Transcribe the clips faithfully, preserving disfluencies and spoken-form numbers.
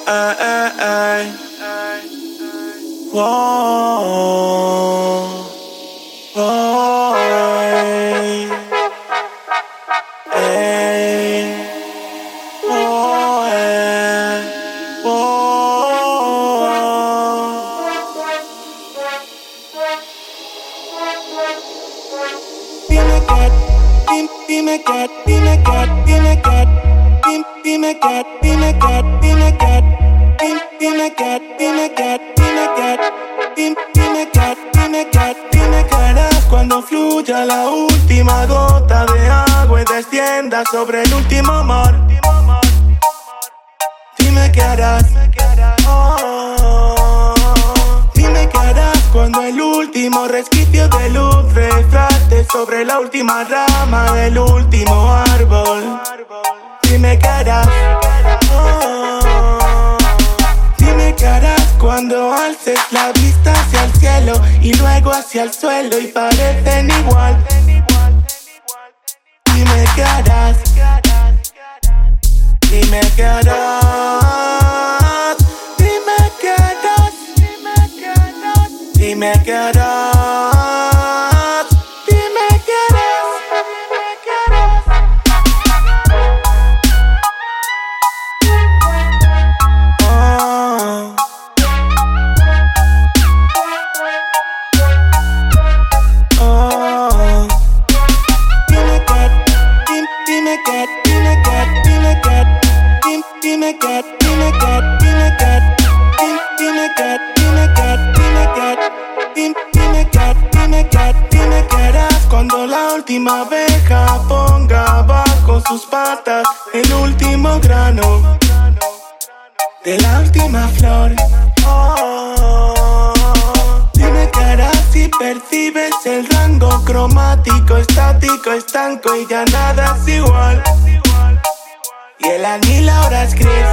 Ay, ay, ay. Wow. Oh, ey. Ey. Oh, ey. Oh. Dime cat, dim, dime cat, dime cat, dime cat, dim, dime cat, dime cat, dime cat, dim, dime cat, dime cat, dime cat, dim, dime cat, dime cat, dime caras cuando fluya la última gota de agua y descienda sobre el último mar. Dime qué harás, oh, dime qué harás cuando el último resquicio de luz refracte sobre la última rama del último árbol. Dime qué harás, oh, dime qué harás cuando alces la vista hacia el cielo y luego hacia el suelo y parecen igual. Dime qué harás, dime qué harás, dime qué harás, dime qué harás, dime qué harás, dime qué harás, dime qué harás. Oh, oh, dime cat, dim, dime cat, dime cat, dime cat, dim, dime cat, dime cat, dime cat, dim, dime cat, dime cat, dime cat, dim, dime cat, dime cat, dime qué harás cuando la última abeja ponga bajo sus patas el último grano de la última flor. Oh, dime qué harás si percibes el rango cromático, estático, estanco y ya nada es igual. Y el anil ahora es gris.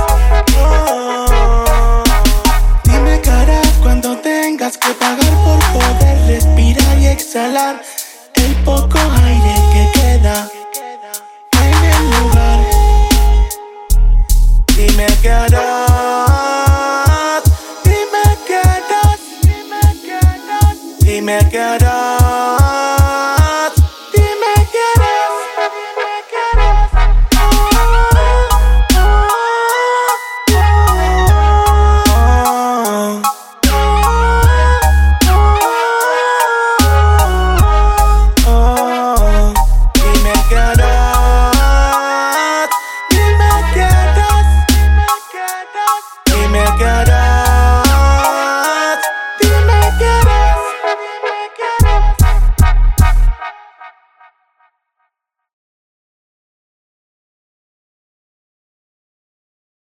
Oh, dime qué harás cuando tengas que pagar por poder respirar y exhalar el poco aire que queda en el lugar. Dime qué harás.